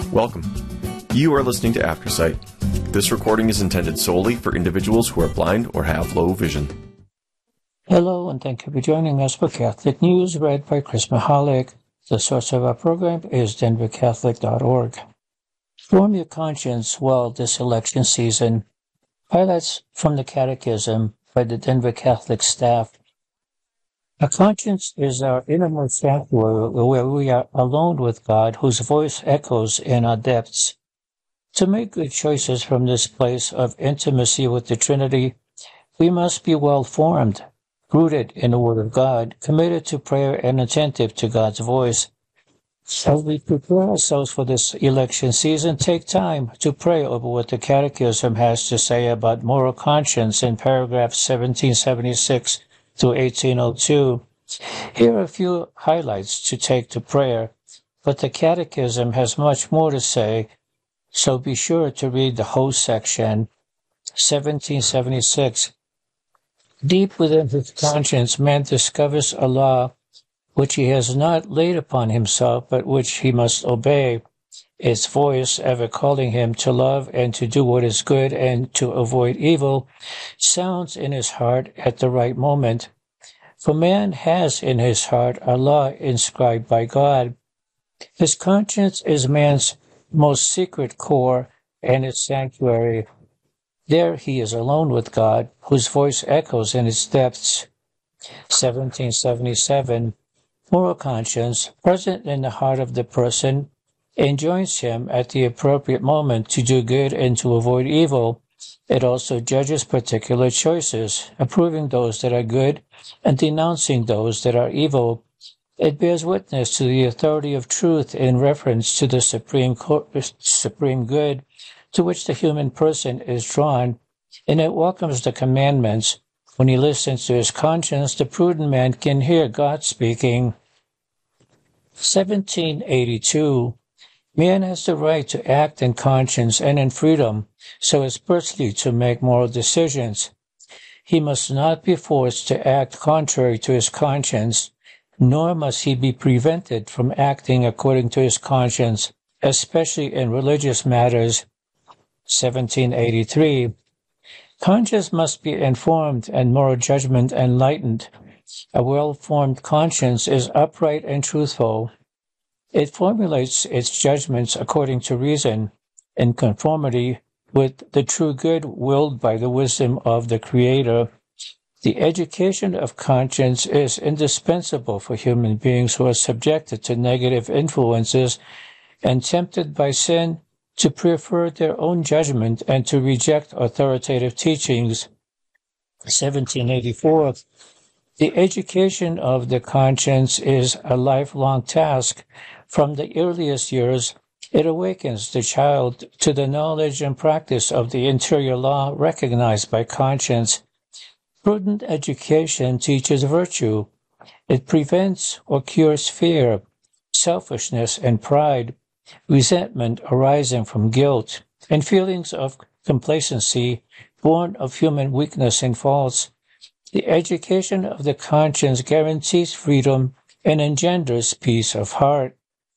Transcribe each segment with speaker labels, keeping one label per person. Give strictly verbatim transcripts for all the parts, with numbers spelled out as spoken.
Speaker 1: Welcome. You are listening to AfterSight. This recording is intended solely for individuals who are blind or have low vision.
Speaker 2: Hello, and thank you for joining us for Catholic News, read by Chris Mahalik. The source of our program is denver catholic dot org. Form your conscience well this election season. Highlights from the Catechism by the Denver Catholic staff. A conscience is our innermost sanctuary where we are alone with God, whose voice echoes in our depths. To make good choices from this place of intimacy with the Trinity, we must be well formed, rooted in the Word of God, committed to prayer and attentive to God's voice. As we prepare ourselves for this election season, take time to pray over what the Catechism has to say about moral conscience in paragraphs seventeen seventy-six to eighteen oh two. Here are a few highlights to take to prayer, but the Catechism has much more to say, so be sure to read the whole section. seventeen seventy-six. Deep within his conscience, man discovers a law which he has not laid upon himself, but which he must obey, its voice ever calling him to love and to do what is good and to avoid evil, sounds in his heart at the right moment. For man has in his heart a law inscribed by God. His conscience is man's most secret core and its sanctuary. There he is alone with God, whose voice echoes in its depths. seventeen seventy-seven. Moral conscience, present in the heart of the person, enjoins him at the appropriate moment to do good and to avoid evil. It also judges particular choices, approving those that are good and denouncing those that are evil. It bears witness to the authority of truth in reference to the supreme, supreme good to which the human person is drawn, and it welcomes the commandments. When he listens to his conscience, the prudent man can hear God speaking. seventeen eighty-two. Man has the right to act in conscience and in freedom, so as personally to make moral decisions. He must not be forced to act contrary to his conscience, nor must he be prevented from acting according to his conscience, especially in religious matters. seventeen eighty-three. Conscience must be informed and moral judgment enlightened. A well-formed conscience is upright and truthful. It formulates its judgments according to reason, in conformity with the true good willed by the wisdom of the Creator. The education of conscience is indispensable for human beings who are subjected to negative influences and tempted by sin to prefer their own judgment and to reject authoritative teachings. seventeen eighty-four. The education of the conscience is a lifelong task. From the earliest years, it awakens the child to the knowledge and practice of the interior law recognized by conscience. Prudent education teaches virtue. It prevents or cures fear, selfishness and pride, resentment arising from guilt, and feelings of complacency born of human weakness and faults. The education of the conscience guarantees freedom and engenders peace of heart.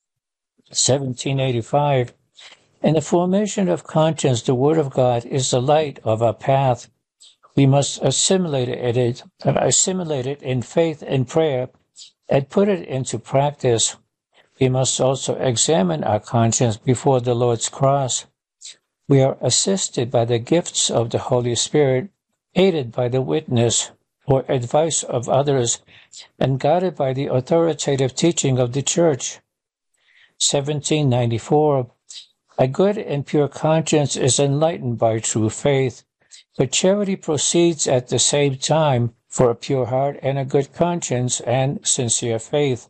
Speaker 2: seventeen eighty-five. In the formation of conscience, the Word of God is the light of our path. We must assimilate it, assimilate it in faith and prayer and put it into practice. We must also examine our conscience before the Lord's cross. We are assisted by the gifts of the Holy Spirit, aided by the witness or advice of others, and guided by the authoritative teaching of the Church. seventeen ninety-four. A good and pure conscience is enlightened by true faith, but charity proceeds at the same time for a pure heart and a good conscience and sincere faith.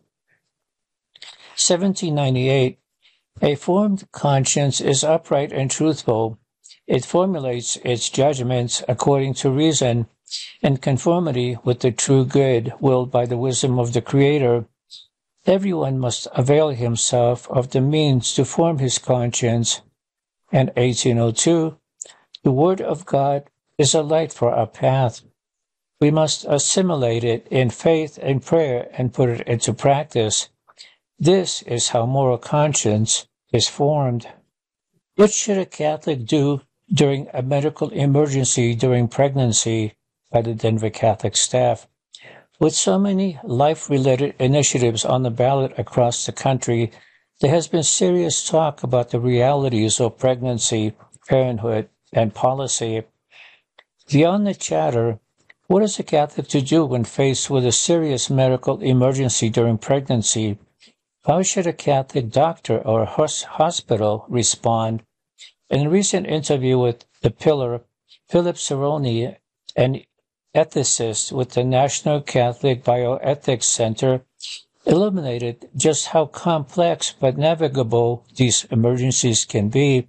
Speaker 2: seventeen ninety-eight. A formed conscience is upright and truthful. It formulates its judgments according to reason, in conformity with the true good willed by the wisdom of the Creator. Everyone must avail himself of the means to form his conscience. And eighteen oh two, the Word of God is a light for our path. We must assimilate it in faith and prayer and put it into practice. This is how moral conscience is formed. What should a Catholic do during a medical emergency during pregnancy? By the Denver Catholic staff. With so many life-related initiatives on the ballot across the country, there has been serious talk about the realities of pregnancy, parenthood, and policy. Beyond the chatter, what is a Catholic to do when faced with a serious medical emergency during pregnancy? How should a Catholic doctor or hospital respond? In a recent interview with The Pillar, Philip Cerrone, an ethicist with the National Catholic Bioethics Center, illuminated just how complex but navigable these emergencies can be.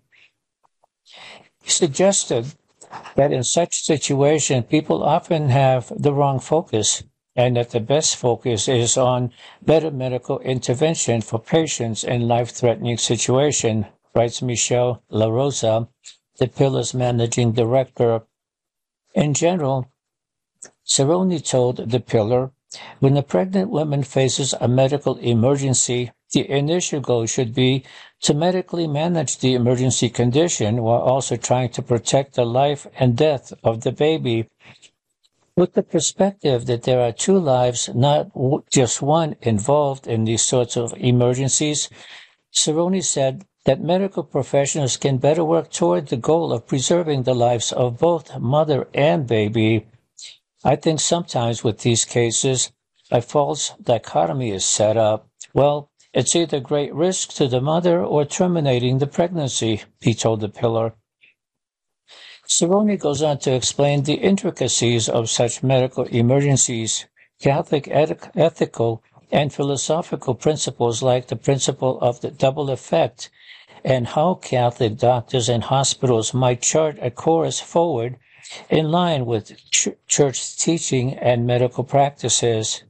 Speaker 2: He suggested that in such situations, people often have the wrong focus, and that the best focus is on better medical intervention for patients in life-threatening situations, writes Michelle LaRosa, the Pillar's managing director. In general, Cerrone told The Pillar, when a pregnant woman faces a medical emergency, the initial goal should be to medically manage the emergency condition while also trying to protect the life and death of the baby. With the perspective that there are two lives, not just one, involved in these sorts of emergencies, Cerrone said that medical professionals can better work toward the goal of preserving the lives of both mother and baby. I think sometimes with these cases, a false dichotomy is set up. Well, it's either great risk to the mother or terminating the pregnancy, he told The Pillar. Cerrone goes on to explain the intricacies of such medical emergencies, Catholic eth- ethical and philosophical principles like the principle of the double effect, and how Catholic doctors and hospitals might chart a course forward in line with ch- church teaching and medical practices.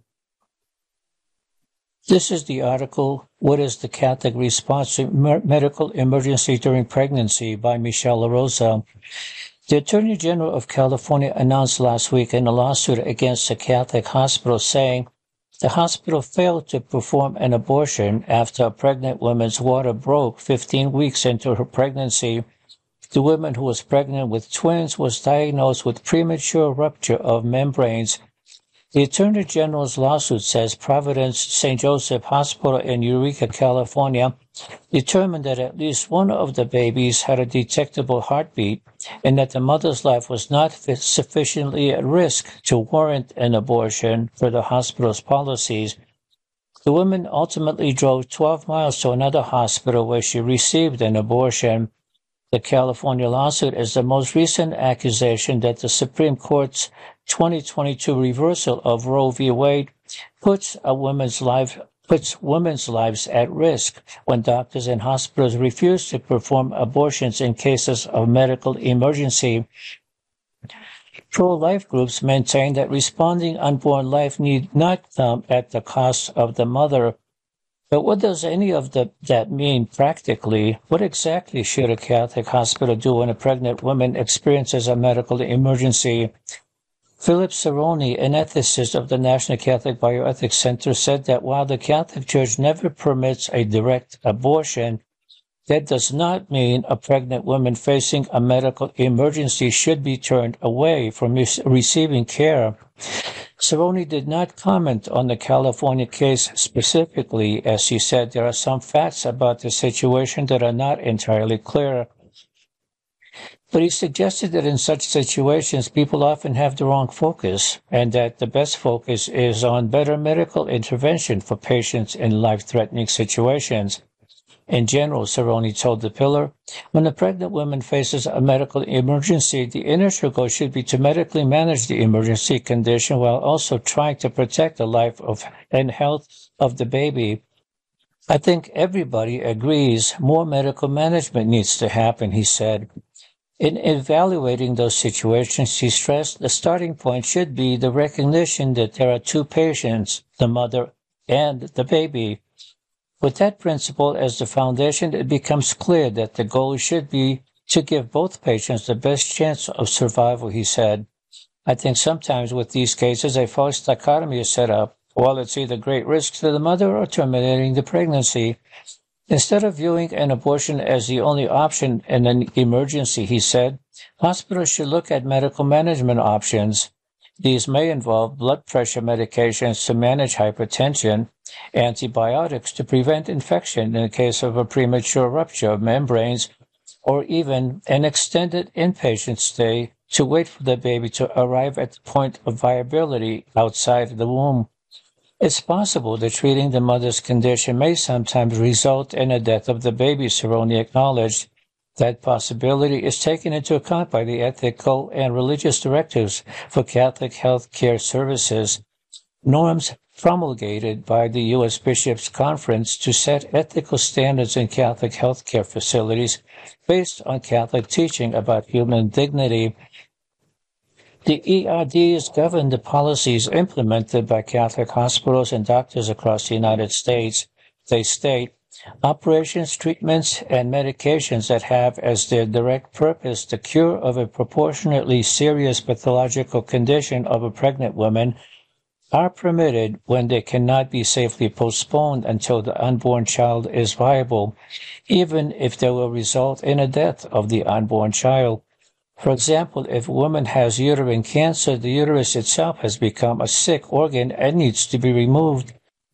Speaker 2: This is the article, What is the Catholic Response to Mer- Medical Emergency During Pregnancy by Michelle LaRosa. The Attorney General of California announced last week in a lawsuit against a Catholic hospital saying the hospital failed to perform an abortion after a pregnant woman's water broke fifteen weeks into her pregnancy. The woman who was pregnant with twins was diagnosed with premature rupture of membranes. The Attorney General's lawsuit says Providence Saint Joseph Hospital in Eureka, California, determined that at least one of the babies had a detectable heartbeat and that the mother's life was not sufficiently at risk to warrant an abortion for the hospital's policies. The woman ultimately drove twelve miles to another hospital where she received an abortion. The California lawsuit is the most recent accusation that the Supreme Court's twenty twenty-two reversal of Roe v. Wade puts a woman's life puts women's lives at risk when doctors and hospitals refuse to perform abortions in cases of medical emergency. Pro-life groups maintain that responding unborn life need not come at the cost of the mother. But what does any of the, that mean practically? What exactly should a Catholic hospital do when a pregnant woman experiences a medical emergency? Philip Cerrone, an ethicist of the National Catholic Bioethics Center, said that while the Catholic Church never permits a direct abortion, that does not mean a pregnant woman facing a medical emergency should be turned away from receiving care. Cerrone did not comment on the California case specifically, as he said there are some facts about the situation that are not entirely clear. But he suggested that in such situations, people often have the wrong focus, and that the best focus is on better medical intervention for patients in life-threatening situations. In general, Cerrone told The Pillar, when a pregnant woman faces a medical emergency, the initial goal should be to medically manage the emergency condition while also trying to protect the life of and health of the baby. I think everybody agrees more medical management needs to happen, he said. In evaluating those situations, he stressed the starting point should be the recognition that there are two patients, the mother and the baby. With that principle as the foundation, it becomes clear that the goal should be to give both patients the best chance of survival, he said. I think sometimes with these cases, a false dichotomy is set up. While it's either great risk to the mother or terminating the pregnancy. Instead of viewing an abortion as the only option in an emergency, he said, hospitals should look at medical management options. These may involve blood pressure medications to manage hypertension, antibiotics to prevent infection in the case of a premature rupture of membranes, or even an extended inpatient stay to wait for the baby to arrive at the point of viability outside the womb. It's possible that treating the mother's condition may sometimes result in the death of the baby, Cerrone acknowledged. That possibility is taken into account by the ethical and religious directives for Catholic health care services, norms promulgated by the U S Bishops' Conference to set ethical standards in Catholic healthcare facilities based on Catholic teaching about human dignity. The E R Ds govern the policies implemented by Catholic hospitals and doctors across the United States. They state, operations, treatments, and medications that have as their direct purpose the cure of a proportionately serious pathological condition of a pregnant woman are permitted when they cannot be safely postponed until the unborn child is viable, even if they will result in a death of the unborn child. For example, if a woman has uterine cancer, the uterus itself has become a sick organ and needs to be removed.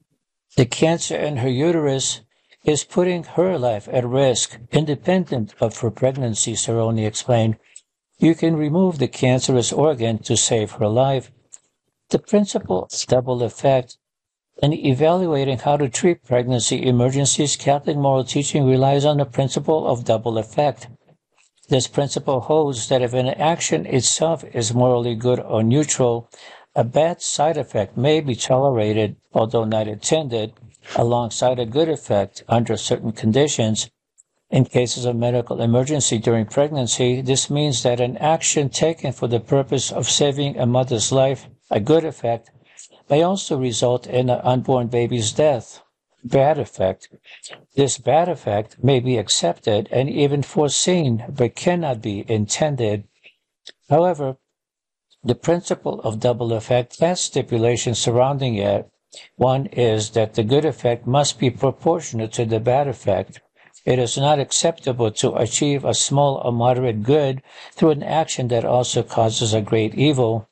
Speaker 2: The cancer in her uterus is putting her life at risk, independent of her pregnancy, Cerrone explained. You can remove the cancerous organ to save her life. The principle of double effect. In evaluating how to treat pregnancy emergencies, Catholic moral teaching relies on the principle of double effect. This principle holds that if an action itself is morally good or neutral, a bad side effect may be tolerated, although not intended, alongside a good effect under certain conditions. In cases of medical emergency during pregnancy, this means that an action taken for the purpose of saving a mother's life, a good effect, may also result in an unborn baby's death. Bad effect. This bad effect may be accepted and even foreseen, but cannot be intended. However, the principle of double effect has stipulations surrounding it. One is that the good effect must be proportionate to the bad effect. It is not acceptable to achieve a small or moderate good through an action that also causes a great evil.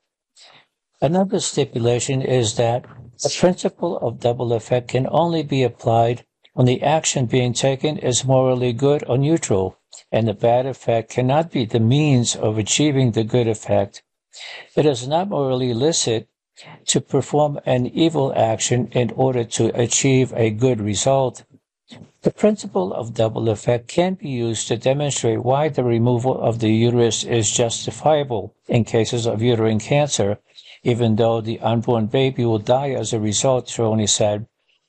Speaker 2: Another stipulation is that the principle of double effect can only be applied when the action being taken is morally good or neutral, and the bad effect cannot be the means of achieving the good effect. It is not morally licit to perform an evil action in order to achieve a good result. The principle of double effect can be used to demonstrate why the removal of the uterus is justifiable in cases of uterine cancer, even though the unborn baby will die as a result, Cerrone said.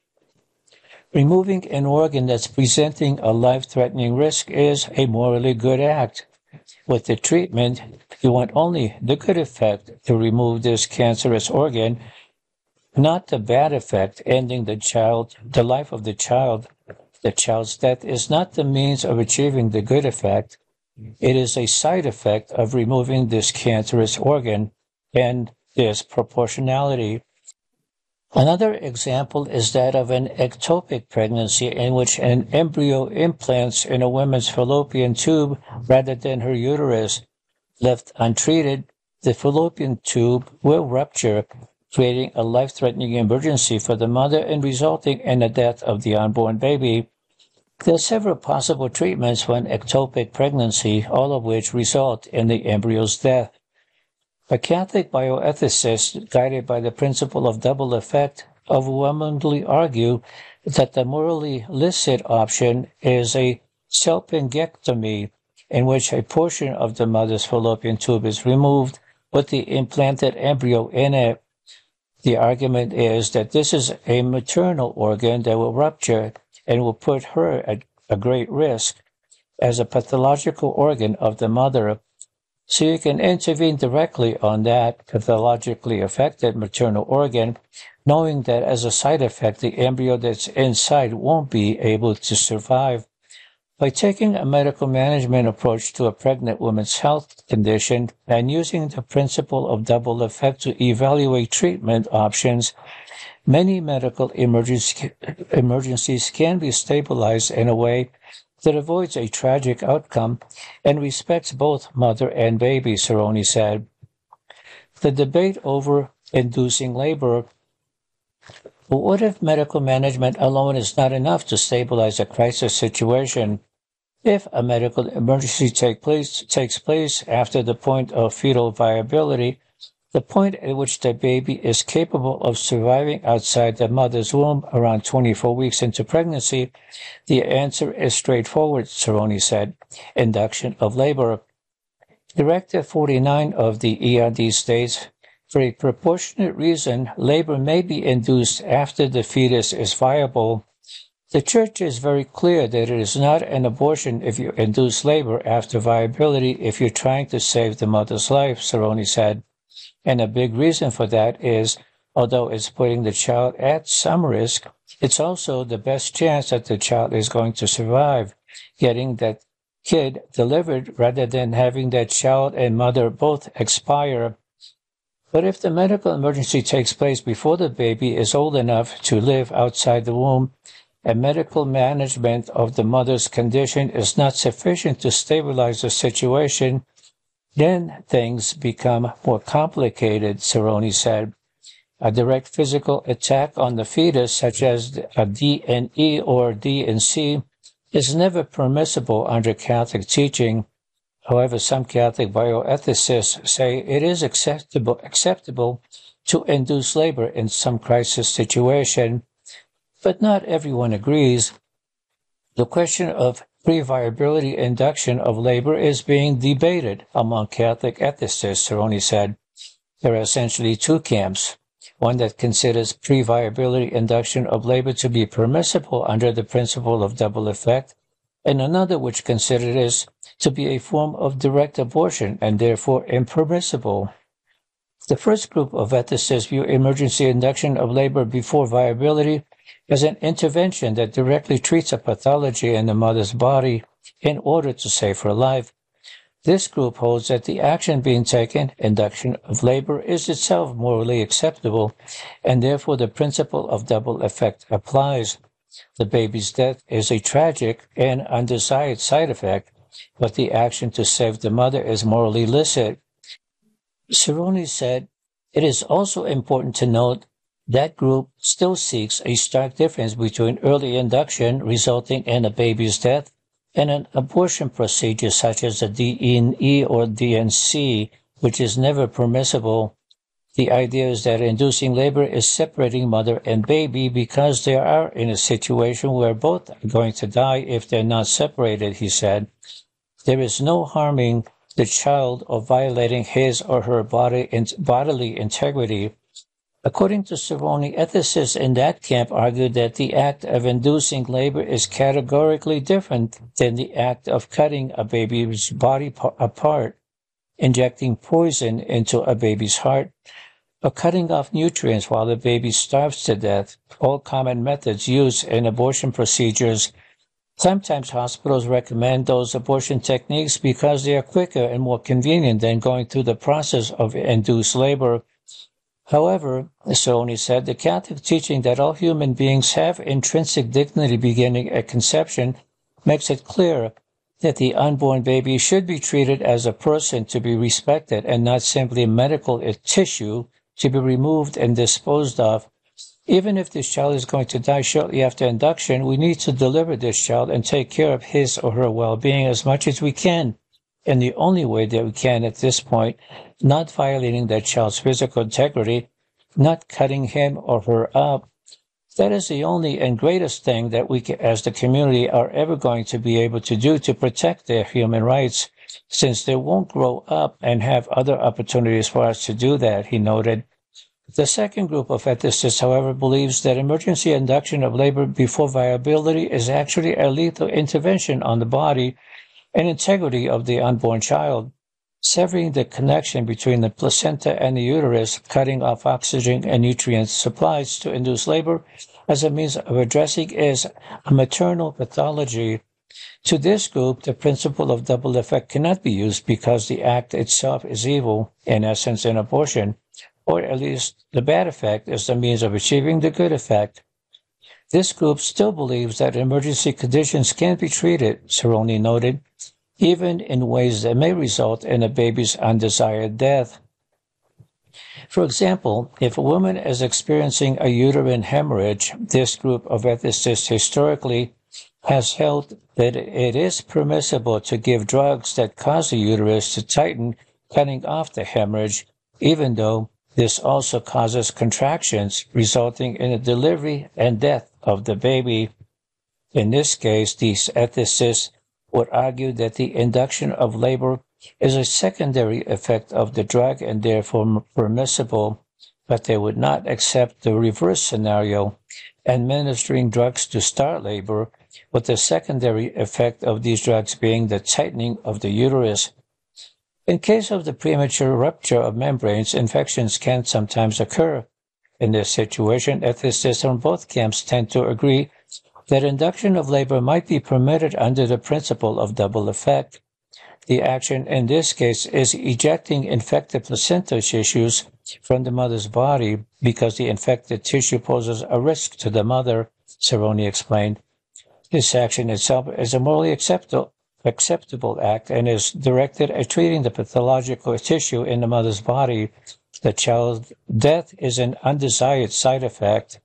Speaker 2: Removing an organ that's presenting a life-threatening risk is a morally good act. With the treatment, you want only the good effect to remove this cancerous organ, not the bad effect, ending the child, the life of the child. The child's death is not the means of achieving the good effect. It is a side effect of removing this cancerous organ, and there's proportionality. Another example is that of an ectopic pregnancy in which an embryo implants in a woman's fallopian tube rather than her uterus. Left untreated, the fallopian tube will rupture, creating a life-threatening emergency for the mother and resulting in the death of the unborn baby. There are several possible treatments for an ectopic pregnancy, all of which result in the embryo's death. A Catholic bioethicist, guided by the principle of double effect, overwhelmingly argue that the morally licit option is a salpingectomy, in which a portion of the mother's fallopian tube is removed with the implanted embryo in it. The argument is that this is a maternal organ that will rupture and will put her at a great risk as a pathological organ of the mother. So you can intervene directly on that pathologically affected maternal organ, knowing that as a side effect, the embryo that's inside won't be able to survive. By taking a medical management approach to a pregnant woman's health condition and using the principle of double effect to evaluate treatment options, Many medical emergency, emergencies can be stabilized in a way that avoids a tragic outcome and respects both mother and baby, Cerrone said. The debate over inducing labor. But what if medical management alone is not enough to stabilize a crisis situation? If a medical emergency take place, takes place after the point of fetal viability, the point at which the baby is capable of surviving outside the mother's womb around twenty-four weeks into pregnancy, the answer is straightforward, Cerrone said. Induction of labor. Directive forty-nine of the E R D states, for a proportionate reason, labor may be induced after the fetus is viable. The Church is very clear that it is not an abortion if you induce labor after viability if you're trying to save the mother's life, Cerrone said. And a big reason for that is, although it's putting the child at some risk, it's also the best chance that the child is going to survive, getting that kid delivered rather than having that child and mother both expire. But if the medical emergency takes place before the baby is old enough to live outside the womb, and medical management of the mother's condition is not sufficient to stabilize the situation, then things become more complicated, Cerrone said. A direct physical attack on the fetus, such as a D N E or D N C, is never permissible under Catholic teaching. However, some Catholic bioethicists say it is acceptable, acceptable to induce labor in some crisis situation, but not everyone agrees. The question of pre-viability induction of labor is being debated among Catholic ethicists, Cerrone said. There are essentially two camps, one that considers pre-viability induction of labor to be permissible under the principle of double effect, and another which considers it to be a form of direct abortion and therefore impermissible. The first group of ethicists view emergency induction of labor before viability as an intervention that directly treats a pathology in the mother's body in order to save her life. This group holds that the action being taken, induction of labor, is itself morally acceptable, and therefore the principle of double effect applies. The baby's death is a tragic and undesired side effect, but the action to save the mother is morally licit. Cerrone said, it is also important to note that group still seeks a stark difference between early induction resulting in a baby's death and an abortion procedure such as a D N E or D N C, which is never permissible. The idea is that inducing labor is separating mother and baby because they are in a situation where both are going to die if they're not separated, he said. There is no harming the child or violating his or her body in, bodily integrity. According to Cerrone, ethicists in that camp argued that the act of inducing labor is categorically different than the act of cutting a baby's body po- apart, injecting poison into a baby's heart, or cutting off nutrients while the baby starves to death, all common methods used in abortion procedures. Sometimes hospitals recommend those abortion techniques because they are quicker and more convenient than going through the process of induced labor. However, Cerrone said, the Catholic teaching that all human beings have intrinsic dignity beginning at conception makes it clear that the unborn baby should be treated as a person to be respected and not simply medical tissue to be removed and disposed of. Even if this child is going to die shortly after induction, we need to deliver this child and take care of his or her well-being as much as we can, in the only way that we can at this point, not violating that child's physical integrity, not cutting him or her up. That is the only and greatest thing that we as the community are ever going to be able to do to protect their human rights, since they won't grow up and have other opportunities for us to do that, he noted. The second group of ethicists, however, believes that emergency induction of labor before viability is actually a lethal intervention on the body and integrity of the unborn child, severing the connection between the placenta and the uterus, cutting off oxygen and nutrient supplies to induce labor as a means of addressing is a maternal pathology. To this group, the principle of double effect cannot be used because the act itself is evil, in essence an abortion, or at least the bad effect, as the means of achieving the good effect. This group still believes that emergency conditions can be treated, Cerrone noted, even in ways that may result in a baby's undesired death. For example, if a woman is experiencing a uterine hemorrhage, this group of ethicists historically has held that it is permissible to give drugs that cause the uterus to tighten, cutting off the hemorrhage, even though this also causes contractions, resulting in the delivery and death of the baby. In this case, these ethicists would argue that the induction of labor is a secondary effect of the drug and therefore permissible, but they would not accept the reverse scenario, administering drugs to start labor, with the secondary effect of these drugs being the tightening of the uterus. In case of the premature rupture of membranes, infections can sometimes occur. In this situation, ethicists from both camps tend to agree that induction of labor might be permitted under the principle of double effect. The action in this case is ejecting infected placental tissues from the mother's body because the infected tissue poses a risk to the mother, Cerrone explained. This action itself is a morally acceptable, acceptable act and is directed at treating the pathological tissue in the mother's body. The child's death is an undesired side effect.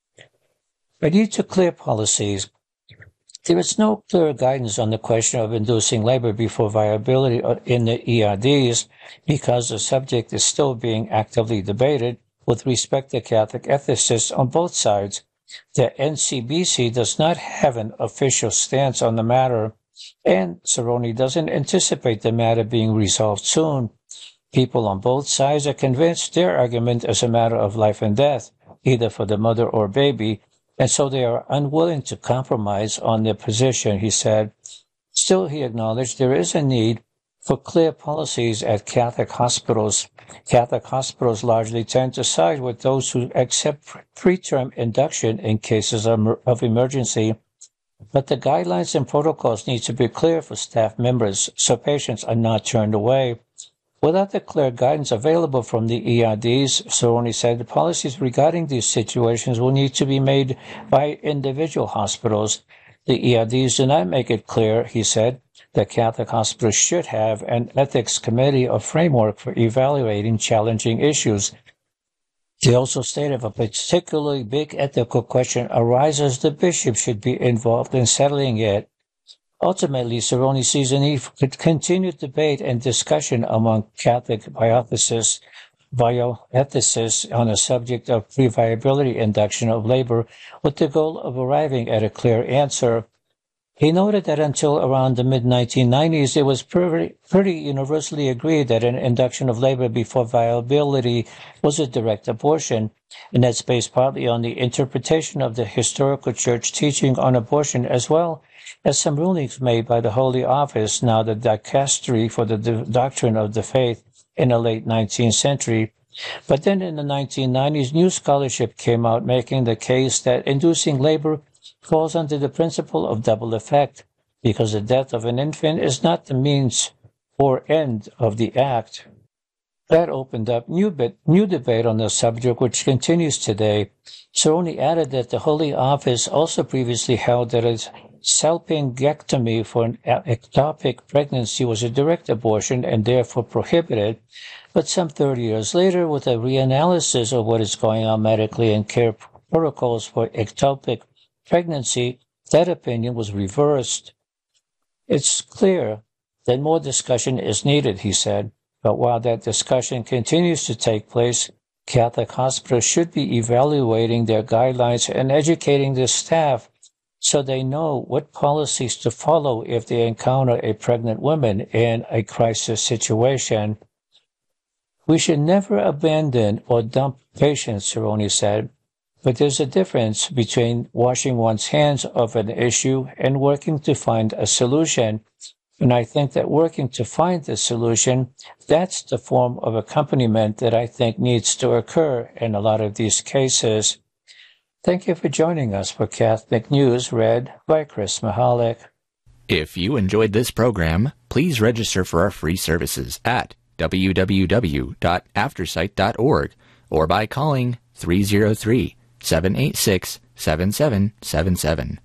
Speaker 2: I need to clear policies. There is no clear guidance on the question of inducing labor before viability in the E R Ds because the subject is still being actively debated with respect to Catholic ethicists on both sides. The N C B C does not have an official stance on the matter, and Cerrone doesn't anticipate the matter being resolved soon. People on both sides are convinced their argument is a matter of life and death, either for the mother or baby, and so they are unwilling to compromise on their position, he said. Still, he acknowledged there is a need for clear policies at Catholic hospitals. Catholic hospitals largely tend to side with those who accept preterm induction in cases of, of emergency, but the guidelines and protocols need to be clear for staff members so patients are not turned away. Without the clear guidance available from the E R Ds, Cerrone said the policies regarding these situations will need to be made by individual hospitals. The E R Ds do not make it clear, he said, that Catholic hospitals should have an ethics committee or framework for evaluating challenging issues. He also stated if a particularly big ethical question arises, the bishop should be involved in settling it. Ultimately, Cerrone sees a need for continued debate and discussion among Catholic bioethicists, bioethicists on the subject of pre-viability induction of labor with the goal of arriving at a clear answer. He noted that until around the mid nineteen nineties, it was pretty, pretty universally agreed that an induction of labor before viability was a direct abortion, and that's based partly on the interpretation of the historical church teaching on abortion as well as some rulings made by the Holy Office, now the dicastery for the doctrine of the faith, in the late nineteenth century. But then in the nineteen nineties, new scholarship came out making the case that inducing labor falls under the principle of double effect, because the death of an infant is not the means or end of the act. That opened up new, bit, new debate on the subject, which continues today. Cerrone added that the Holy Office also previously held that a salpingectomy for an ectopic pregnancy was a direct abortion and therefore prohibited, but some thirty years later, with a reanalysis of what is going on medically and care protocols for ectopic pregnancy, that opinion was reversed. It's clear that more discussion is needed, he said, but while that discussion continues to take place, Catholic hospitals should be evaluating their guidelines and educating their staff so they know what policies to follow if they encounter a pregnant woman in a crisis situation. We should never abandon or dump patients, Cerrone said, but there's a difference between washing one's hands of an issue and working to find a solution. And I think that working to find the solution, that's the form of accompaniment that I think needs to occur in a lot of these cases. Thank you for joining us for Catholic News, read by Chris Mahalik.
Speaker 3: If you enjoyed this program, please register for our free services at w w w dot aftersight dot org. or by calling three oh three, seven eight six, seven seven seven seven.